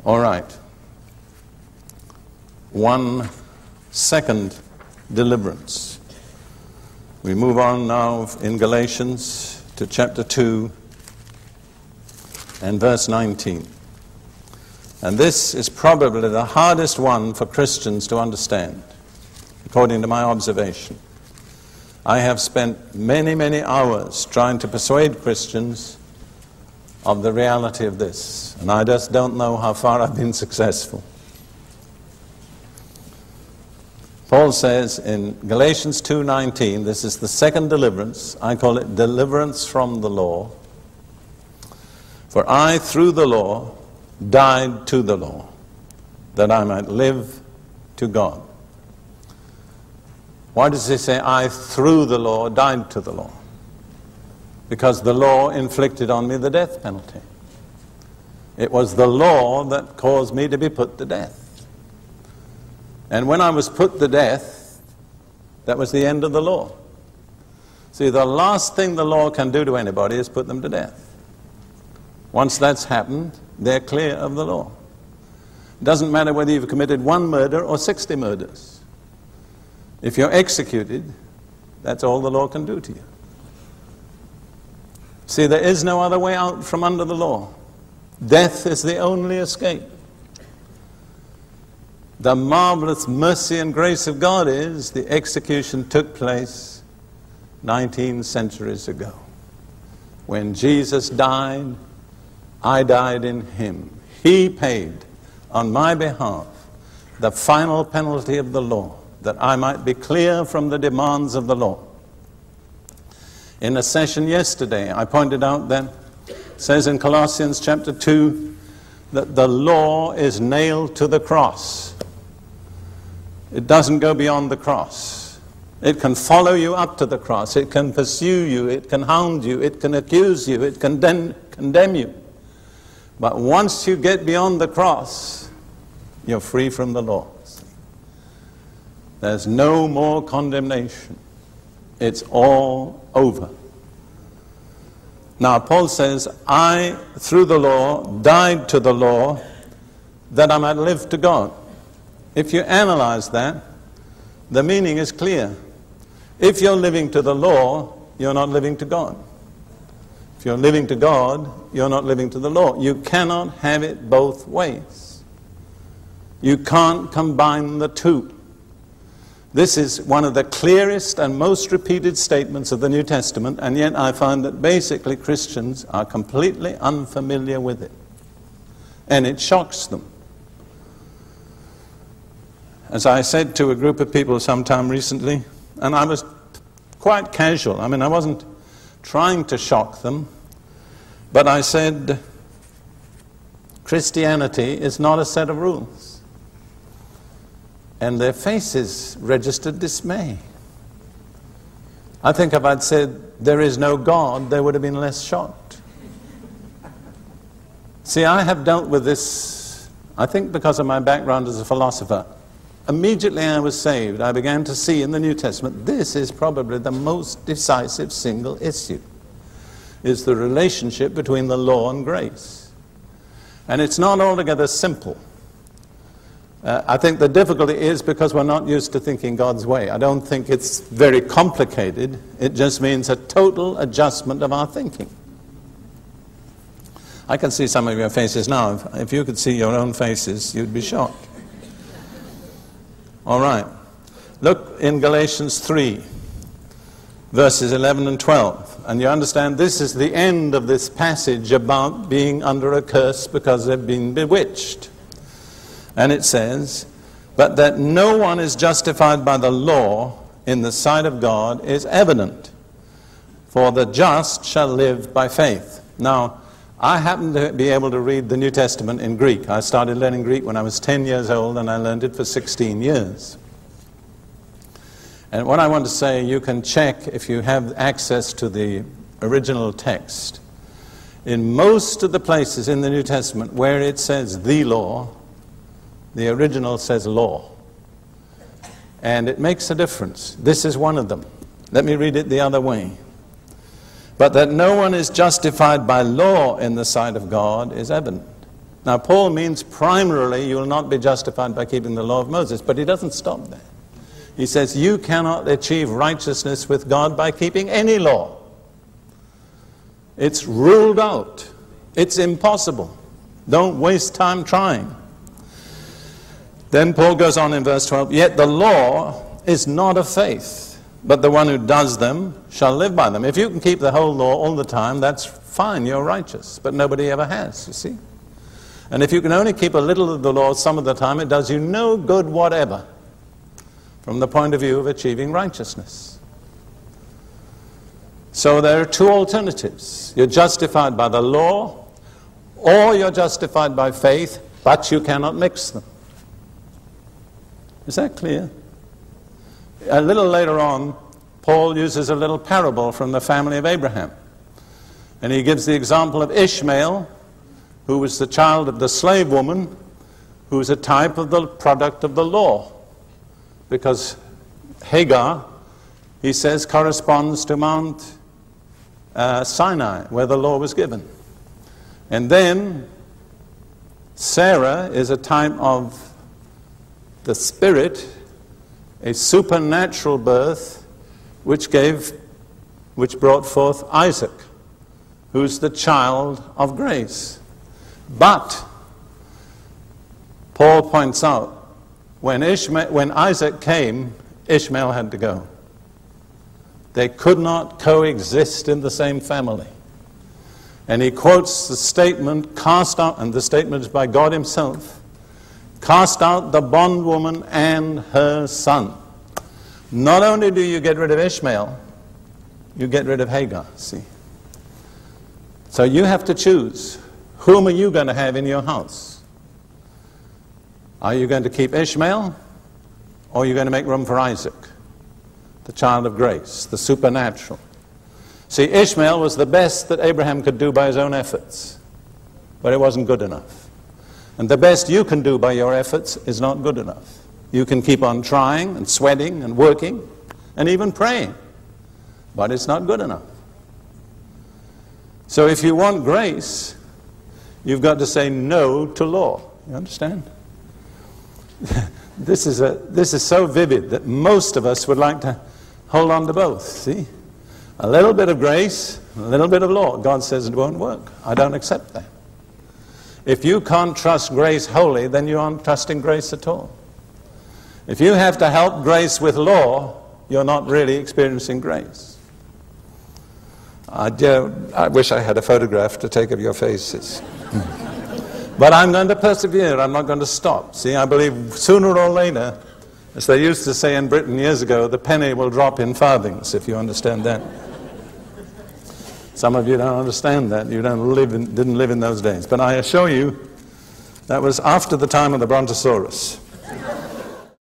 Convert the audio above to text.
All right. One second deliverance. We move on now in Galatians to chapter 2 and verse 19. And this is probably the hardest one for Christians to understand, according to my observation. I have spent many, many hours trying to persuade Christians of the reality of this, and I just don't know how far I've been successful. Paul says in Galatians 2:19, this is the second deliverance. I call it deliverance from the law. For I, through the law, died to the law, that I might live to God. Why does he say, I, through the law, died to the law? Because the law inflicted on me the death penalty. It was the law that caused me to be put to death. And when I was put to death, that was the end of the law. See, the last thing the law can do to anybody is put them to death. Once that's happened, they're clear of the law. It doesn't matter whether you've committed 1 murder or 60 murders. If you're executed, that's all the law can do to you. See, there is no other way out from under the law. Death is the only escape. The marvelous mercy and grace of God is the execution took place 19 centuries ago. When Jesus died, I died in him. He paid on my behalf the final penalty of the law, that I might be clear from the demands of the law. In a session yesterday, I pointed out that it says in Colossians chapter 2 that the law is nailed to the cross. It doesn't go beyond the cross. It can follow you up to the cross. It can pursue you. It can hound you. It can accuse you. It can condemn you. But once you get beyond the cross, you're free from the law. There's no more condemnation. It's all over. Now, Paul says, I, through the law, died to the law that I might live to God. If you analyze that, the meaning is clear. If you're living to the law, you're not living to God. If you're living to God, you're not living to the law. You cannot have it both ways. You can't combine the two. This is one of the clearest and most repeated statements of the New Testament, and yet I find that basically Christians are completely unfamiliar with it. And it shocks them. As I said to a group of people sometime recently, and I was quite casual, I wasn't trying to shock them, but I said, Christianity is not a set of rules. And their faces registered dismay. I think if I'd said, there is no God, they would have been less shocked. See, I have dealt with this, I think because of my background as a philosopher. Immediately I was saved, I began to see in the New Testament, this is probably the most decisive single issue, is the relationship between the law and grace. And it's not altogether simple. I think the difficulty is because we're not used to thinking God's way. I don't think it's very complicated. It just means a total adjustment of our thinking. I can see some of your faces now. If you could see your own faces, you'd be shocked. All right. Look in Galatians 3, verses 11 and 12. And you understand this is the end of this passage about being under a curse because they've been bewitched. And it says, but that no one is justified by the law in the sight of God is evident, for the just shall live by faith. Now, I happen to be able to read the New Testament in Greek. I started learning Greek when I was 10 years old, and I learned it for 16 years. And what I want to say, you can check if you have access to the original text. In most of the places in the New Testament where it says the law, the original says law. And it makes a difference. This is one of them. Let me read it the other way. But that no one is justified by law in the sight of God is evident. Now, Paul means primarily you will not be justified by keeping the law of Moses, but he doesn't stop there. He says you cannot achieve righteousness with God by keeping any law. It's ruled out. It's impossible. Don't waste time trying. Then Paul goes on in verse 12, yet the law is not of faith, but the one who does them shall live by them. If you can keep the whole law all the time, that's fine, you're righteous. But nobody ever has, you see. And if you can only keep a little of the law some of the time, it does you no good whatever from the point of view of achieving righteousness. So there are two alternatives. You're justified by the law, or you're justified by faith, but you cannot mix them. Is that clear? A little later on, Paul uses a little parable from the family of Abraham. And he gives the example of Ishmael, who was the child of the slave woman, who was a type of the product of the law. Because Hagar, he says, corresponds to Mount Sinai, where the law was given. And then Sarah is a type of the Spirit, a supernatural birth, which brought forth Isaac, who's the child of grace. But Paul points out, when Isaac came, Ishmael had to go. They could not coexist in the same family. And he quotes the statement, cast out, and the statement is by God himself, cast out the bondwoman and her son. Not only do you get rid of Ishmael, you get rid of Hagar, see. So you have to choose, whom are you going to have in your house? Are you going to keep Ishmael, or are you going to make room for Isaac, the child of grace, the supernatural? See, Ishmael was the best that Abraham could do by his own efforts, but it wasn't good enough. And the best you can do by your efforts is not good enough. You can keep on trying and sweating and working and even praying, but it's not good enough. So if you want grace, you've got to say no to law. You understand? This is so vivid that most of us would like to hold on to both, see? A little bit of grace, a little bit of law. God says it won't work. I don't accept that. If you can't trust grace wholly, then you aren't trusting grace at all. If you have to help grace with law, you're not really experiencing grace. I wish I had a photograph to take of your faces. But I'm going to persevere. I'm not going to stop. See, I believe sooner or later, as they used to say in Britain years ago, the penny will drop in farthings, if you understand that. Some of you don't understand that. You didn't live in those days. But I assure you, that was after the time of the Brontosaurus.